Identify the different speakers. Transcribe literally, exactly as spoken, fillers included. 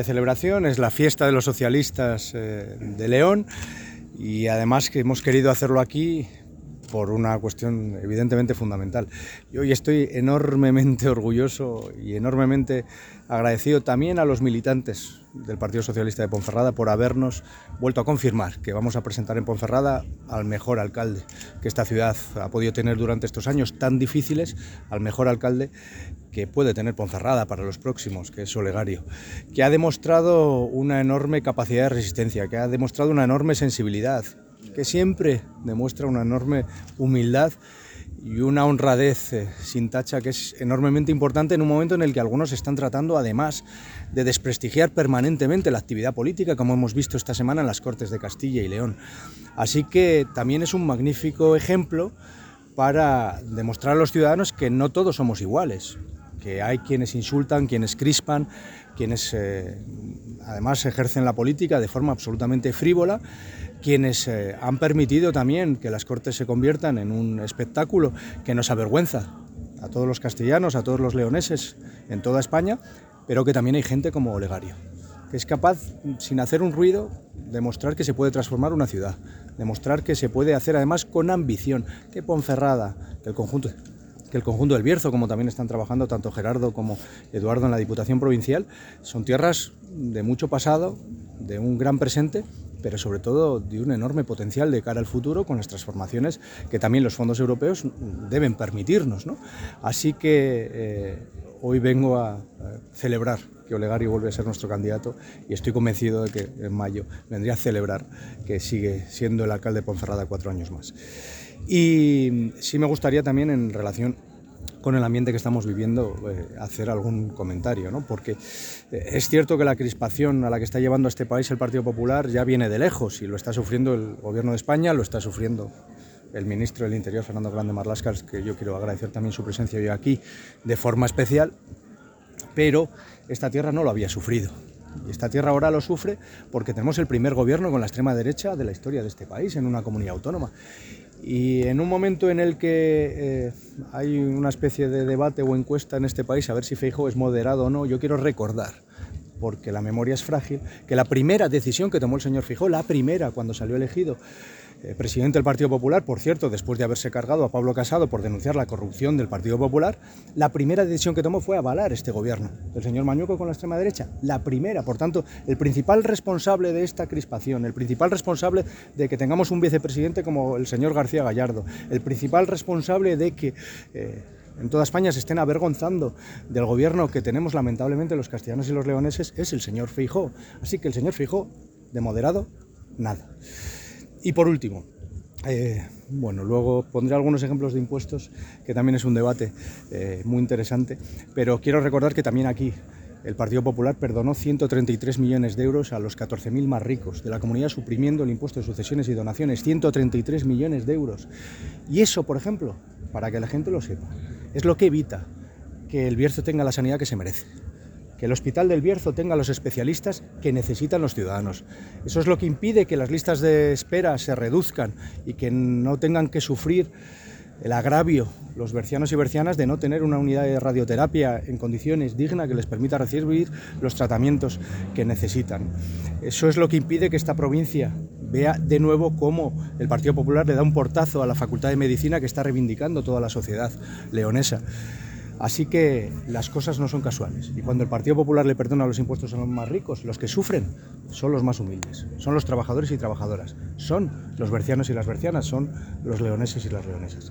Speaker 1: La celebración es la fiesta de los socialistas eh, de León y además que hemos querido hacerlo aquí por una cuestión evidentemente fundamental. Yo hoy estoy enormemente orgulloso y enormemente agradecido también a los militantes del Partido Socialista de Ponferrada por habernos vuelto a confirmar que vamos a presentar en Ponferrada al mejor alcalde que esta ciudad ha podido tener durante estos años tan difíciles, al mejor alcalde que puede tener Ponferrada para los próximos, que es Olegario, que ha demostrado una enorme capacidad de resistencia, que ha demostrado una enorme sensibilidad, que siempre demuestra una enorme humildad y una honradez eh, sin tacha, que es enormemente importante en un momento en el que algunos están tratando además de desprestigiar permanentemente la actividad política, como hemos visto esta semana en las Cortes de Castilla y León. Así que también es un magnífico ejemplo para demostrar a los ciudadanos que no todos somos iguales, que hay quienes insultan, quienes crispan, quienes eh, además ejercen la política de forma absolutamente frívola, quienes eh, han permitido también que las Cortes se conviertan en un espectáculo que nos avergüenza a todos los castellanos, a todos los leoneses en toda España, pero que también hay gente como Olegario, que es capaz, sin hacer un ruido, de mostrar que se puede transformar una ciudad, demostrar que se puede hacer además con ambición, que Ponferrada, que el conjunto... que el conjunto del Bierzo, como también están trabajando tanto Gerardo como Eduardo en la Diputación Provincial, son tierras de mucho pasado, de un gran presente, pero sobre todo de un enorme potencial de cara al futuro, con las transformaciones que también los fondos europeos deben permitirnos, ¿no? Así que eh, hoy vengo a, a celebrar que Olegario vuelve a ser nuestro candidato y estoy convencido de que en mayo vendría a celebrar que sigue siendo el alcalde de Ponferrada cuatro años más. Y sí me gustaría también, en relación con el ambiente que estamos viviendo, eh, hacer algún comentario, ¿no? Porque eh, es cierto que la crispación a la que está llevando a este país el Partido Popular ya viene de lejos y lo está sufriendo el Gobierno de España, lo está sufriendo el ministro del Interior, Fernando Grande Marlaska, que yo quiero agradecer también su presencia hoy aquí de forma especial, pero esta tierra no lo había sufrido. Y esta tierra ahora lo sufre porque tenemos el primer gobierno con la extrema derecha de la historia de este país en una comunidad autónoma. Y en un momento en el que eh, hay una especie de debate o encuesta en este país a ver si Feijóo es moderado o no, yo quiero recordar, porque la memoria es frágil, que la primera decisión que tomó el señor Feijóo, la primera cuando salió elegido eh, presidente del Partido Popular, por cierto, después de haberse cargado a Pablo Casado por denunciar la corrupción del Partido Popular, la primera decisión que tomó fue avalar este gobierno del señor Mañueco con la extrema derecha, la primera. Por tanto, el principal responsable de esta crispación, el principal responsable de que tengamos un vicepresidente como el señor García Gallardo, el principal responsable de que eh, en toda España se estén avergonzando del gobierno que tenemos lamentablemente los castellanos y los leoneses, es el señor Feijóo. Así que el señor Feijóo, de moderado, nada. Y por último, eh, bueno, luego pondré algunos ejemplos de impuestos, que también es un debate eh, muy interesante, pero quiero recordar que también aquí el Partido Popular perdonó ciento treinta y tres millones de euros a los catorce mil más ricos de la comunidad, suprimiendo el impuesto de sucesiones y donaciones, ciento treinta y tres millones de euros. Y eso, por ejemplo, para que la gente lo sepa, es lo que evita que el Bierzo tenga la sanidad que se merece, que el Hospital del Bierzo tenga los especialistas que necesitan los ciudadanos. Eso es lo que impide que las listas de espera se reduzcan y que no tengan que sufrir el agravio los bercianos y bercianas de no tener una unidad de radioterapia en condiciones dignas que les permita recibir los tratamientos que necesitan. Eso es lo que impide que esta provincia vea de nuevo cómo el Partido Popular le da un portazo a la Facultad de Medicina que está reivindicando toda la sociedad leonesa. Así que las cosas no son casuales. Y cuando el Partido Popular le perdona los impuestos a los más ricos, los que sufren son los más humildes, son los trabajadores y trabajadoras, son los bercianos y las bercianas, son los leoneses y las leonesas.